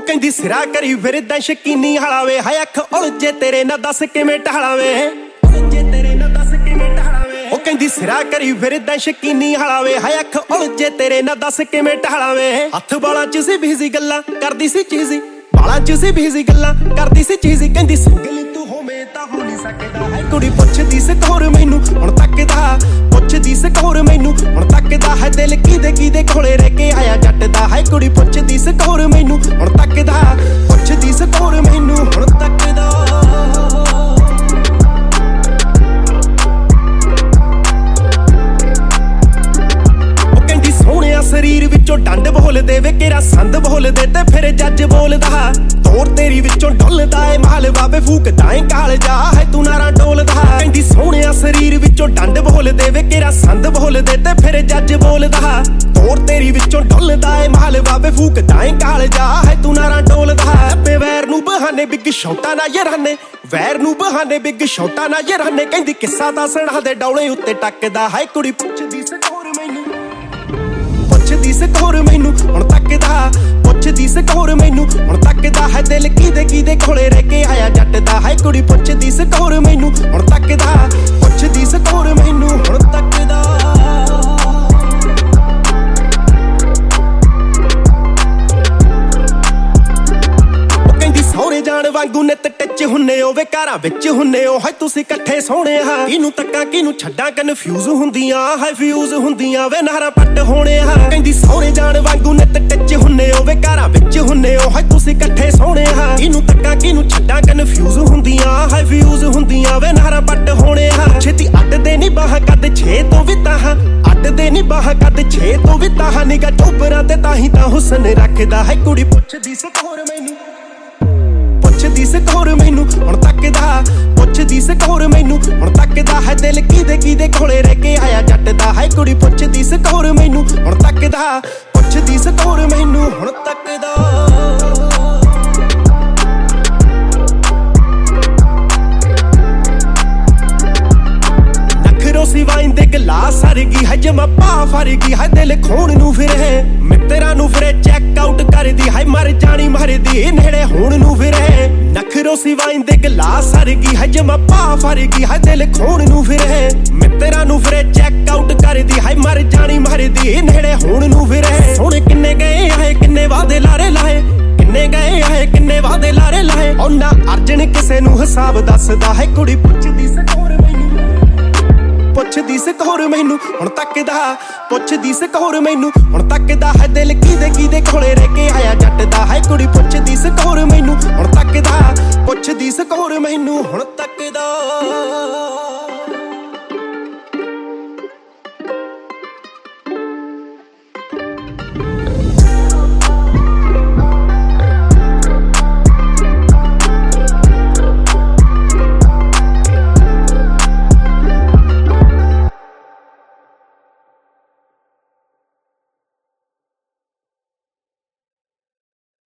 ਕਹਿੰਦੀ ਸਿਰਾ ਕਰੀ ਫਿਰਦਾ ਸ਼ਕੀਨੀ ਹਾਲਾ ਵੇ ਹਾਏ ਅੱਖ ਉਲਝੇ ਤੇਰੇ ਨਾਲ ਦੱਸ ਕਿਵੇਂ ਟਾਲਾ ਵੇ ਉਲਝੇ ਤੇਰੇ ਨਾਲ ਦੱਸ ਕਿਵੇਂ ਟਾਲਾ ਵੇ ਉਹ ਕਹਿੰਦੀ ਸਿਰਾ ਕਰੀ ਫਿਰਦਾ ਸ਼ਕੀਨੀ ਹਾਲਾ ਵੇ ਹਾਏ ਅੱਖ ਉਲਝੇ ਤੇਰੇ ਨਾਲ ਦੱਸ ਕਿਵੇਂ ਟਾਲਾ ਵੇ ਹੱਥ ਬਾਲਾਂ 'ਚ ਸੀ ਬਿਜ਼ੀ ਗੱਲਾਂ ਕਰਦੀ ਸੀ ਚੀਜ਼ੀ ਬਾਲਾਂ 'ਚ ਸੀ ਬਿਜ਼ੀ ਗੱਲਾਂ ਕਰਦੀ ਸੀ ਚੀਜ਼ੀ ਕਹਿੰਦੀ ਸਿੰਗਲ ਤੂੰ ਹੋਵੇਂ ਤਾਂ ਹੋ ਨਹੀਂ ਸਕਦਾ ਹੈ ਕੁੜੀ ਪੁੱਛਦੀ ਸਕੋਰ ਮੈਨੂੰ ਹੁਣ ਤੱਕਦਾ ਪੁੱਛਦੀ ਸਕੋਰ ਮੈਨੂੰ ਹੁਣ ਤੱਕਦਾ ਹੈ ਦਿਲ ਕਿਦੇ ਕੋਲੇ ਰਹਿ ਕੇ ਆਇਆ ਜੱਟ ਦਾ ਹੈ ਕੁੜੀ ਪੁੱਛਦੀ ਸਕੋਰ ਮੈਨੂੰ ਹੁਣ ਤੱਕਦਾ ਪੁੱਛਦੀ ਸਕੋਰ ਮੈਨੂੰ ਹੁਣ ਤੱਕਦਾ ਸਰੀਰ ਵਿੱਚੋਂ ਡੰਡ ਬੋਲਦੇ ਵੇ ਕਿਹੜਾ ਸੰਦ ਬੋਲਦੇ ਤੇ ਫਿਰ ਜੱਜ ਬੋਲਦਾ ਤੋਰ ਤੇਰੀ ਵਿੱਚੋਂ ਡੁੱਲਦਾ ਏ ਮਾਲ ਬਾਬੇ ਫੂਕਦਾ ਏ ਕਾਲ ਜਾ ਹੈ ਤੂੰ ਨਾਰਾ ਡੋਲਦਾ ਕਹਿੰਦੀ ਸੋਹਣਿਆ ਸਰੀਰ ਵਿੱਚੋਂ ਡੰਡ ਬੋਲਦੇ ਵੇ ਕਿਹੜਾ ਸੰਦ ਬੋਲਦੇ ਤੇ ਫਿਰ ਜੱਜ ਬੋਲਦਾ ਤੋਰ ਤੇਰੀ ਵਿੱਚੋਂ ਡੁੱਲਦਾ ਏ ਮਾਲ ਬਾਬੇ ਫੂਕਦਾ ਏ ਕਾਲ ਜਾ ਹੈ ਤੂੰ ਨਾਰਾ ਡੋਲਦਾ ਤੇ ਵੈਰ ਨੂੰ ਬਹਾਨੇ ਬਿੱਗ ਸ਼ੌਟਾਂ ਨਾ ਯਾਰਾਨੇ ਵੈਰ ਨੂੰ ਬਹਾਨੇ ਬਿੱਗ ਸ਼ੌਟਾਂ ਨਾ ਯਾਰਾਨੇ ਕਹਿੰਦੀ ਕਿੱਸਾ ਦੱਸਣਾ ਦੇ ਡੌਲੇ ਉੱਤੇ ਟੱਕਦਾ ਹੈ ਕੁੜੀ ਪੁੱਛਦੀ ਸਕੋਰ ਮੈਨੂੰ ਪੁੱਛਦੀ ਸਕੋਰ ਮੈਨੂੰ ਹੁਣ ਤੱਕਦਾ ਪੁੱਛਦੀ ਸਕੋਰ ਮੈਨੂੰ ਹੁਣ ਤੱਕਦਾ ਹੈ ਦਿਲ ਕਿਦੇ ਕੋਲੇ ਰਹਿ ਕੇ ਆਇਆ ਜੱਟ ਦਾ ਹੈ ਕੁੜੀ ਪੁੱਛਦੀ ਸਕੋਰ ਮੈਨੂੰ ਹੁਣ ਤੱਕਦਾ ਪੁੱਛਦੀ ਸਕੋਰ ਮੈਨੂੰ ਹੁਣ ਤੱਕਦਾ ਸੋਹਣੇ ਜਾਣ ਵਾਂਗੂ ਨਿੱਤ ਟਿੱਚ ਹੁੰਨੇ ਓ ਵੇ ਘਰਾਂ ਵਿੱਚ ਹੁੰਨੇ ਓ ਹਾਏ ਤੁਸੀਂ ਇਕੱਠੇ ਸੋਹਣੇ ਆ ਕਿਹਨੂੰ ਤੱਕਾਂ ਕਿਹਨੂੰ ਛੱਡਾਂ ਕਨਫਿਊਜ਼ ਹੁੰਦੀਆਂ ਹਾਏ ਫਿਊਜ਼ ਹੁੰਦੀਆਂ ਵੇ ਨਾਰਾ ਪੱਟ ਹੋਣੇ ਆ ਕਹਿੰਦੀ ਸੋਹਣੇ ਜਾਣ ਵਾਂਗੂ ਨਿੱਤ ਟਿੱਚ ਹੁੰਨੇ ਓ ਵੇ ਘਰਾਂ ਵਿੱਚ ਹੁੰਨੇ ਓ ਹਾਏ ਤੁਸੀਂ ਇਕੱਠੇ ਸੋਹਣੇ ਆ ਕਿਹਨੂੰ ਤੱਕਾਂ ਕਿਹਨੂੰ ਛੱਡਾਂ ਕਨਫਿਊਜ਼ ਹੁੰਦੀਆਂ ਹਾਏ ਫਿਊਜ਼ ਹੁੰਦੀਆਂ ਵੇ ਨਾਰਾ ਪੱਟ ਹੋਣੇ ਆ ਛੇਤੀ ਅੱਡਦੇ ਨਹੀਂ ਬਾਹਾਂ ਕੱਦ 6 ਤੋਂ ਵੀ ਤਾਹਾਂ ਅੱਡਦੇ ਨਹੀਂ ਬਾਹਾਂ ਕੱਦ 6 ਤੋਂ ਵੀ ਤਾਹਾਂ ਨਿਗਾ ਚੋਬਰਾਂ ਤੇ ਤਾਂ ਹੀ ਤਾਂ ਹੁਸਨ ਰੱਖਦਾ ਹੈ ਕੁੜੀ ਪੁੱਛਦੀ ਸਕੋਰ ਮੈਨੂੰ ਪੁੱਛਦੀ ਸਕੋਰ ਮੈਨੂੰ ਹੁਣ ਤੱਕਦਾ ਪੁੱਛਦੀ ਸਕੋਰ ਮੈਨੂੰ ਹੁਣ ਤੱਕਦਾ ਹੈ ਦਿਲ ਕਿਦੇ ਕੋਲੇ ਰਹਿ ਕੇ ਆਇਆ ਜੱਟ ਦਾ ਹੈ ਕੁੜੀ ਪੁੱਛਦੀ ਸਕੋਰ ਮੈਨੂੰ ਹੁਣ ਤੱਕਦਾ ਪੁੱਛਦੀ ਸਕੋਰ ਮੈਨੂੰ ਹੁਣ ਤੱਕਦਾ ਸਿਵਾਈਂ ਦੇ ਗਲਾਸ ਹਰਗੀ ਹੈ ਜਮਾ ਪਾ ਫਰਗੀ ਹੈ ਦਿਲ ਖੋਣ ਨੂੰ ਫਿਰੇ ਮਿੱਤਰਾਂ ਨੂੰ ਫਿਰੇ ਚੈੱਕ ਆਊਟ ਕਰਦੀ ਹੈ ਮਰ ਜਾਣੀ ਮਰਦੀ ਨੇੜੇ ਹੋਣ ਨੂੰ ਫਿਰੇ ਨਖਰੋ ਸਿਵਾਈਂ ਦੇ ਗਲਾਸ ਹਰਗੀ ਹੈ ਜਮਾ ਪਾ ਫਰਗੀ ਹੈ ਦਿਲ ਖੋਣ ਨੂੰ ਫਿਰੇ ਮਿੱਤਰਾਂ ਨੂੰ ਫਿਰੇ ਚੈੱਕ ਆਊਟ ਕਰਦੀ ਹੈ ਮਰ ਜਾਣੀ ਮਰਦੀ ਨੇੜੇ ਹੋਣ ਨੂੰ ਫਿਰੇ ਸੋਹਣੇ ਕਿੰਨੇ ਗਏ ਆਏ ਕਿੰਨੇ ਵਾਦੇ ਲਾਰੇ ਲਾਏ ਕਿੰਨੇ ਗਏ ਆਏ ਕਿੰਨੇ ਵਾਦੇ ਲਾਰੇ ਲਾਏ ਉਹਨਾਂ ਅਰਜਨ ਕਿਸੇ ਨੂੰ ਹਿਸਾਬ ਦੱਸਦਾ ਹੈ ਕੁੜੀ ਪੁੱਛਦੀ ਸਕੋਰ ਮੈਨੂੰ ਪੁੱਛਦੀ ਸਕੋਰ ਮੈਨੂੰ ਹੁਣ ਤੱਕਦਾ ਪੁੱਛਦੀ ਸਕੋਰ ਮੈਨੂੰ ਹੁਣ ਤੱਕਦਾ ਹੈ ਦਿਲ ਕਿਦੇ ਕੋਲੇ ਰਹਿ ਕੇ ਆਇਆ ਜੱਟ ਦਾ ਹੈ ਕੁੜੀ ਪੁੱਛਦੀ ਸਕੋਰ ਮੈਨੂੰ ਹੁਣ ਤੱਕਦਾ ਪੁੱਛਦੀ ਸਕੋਰ ਮੈਨੂੰ ਹੁਣ ਤੱਕਦਾ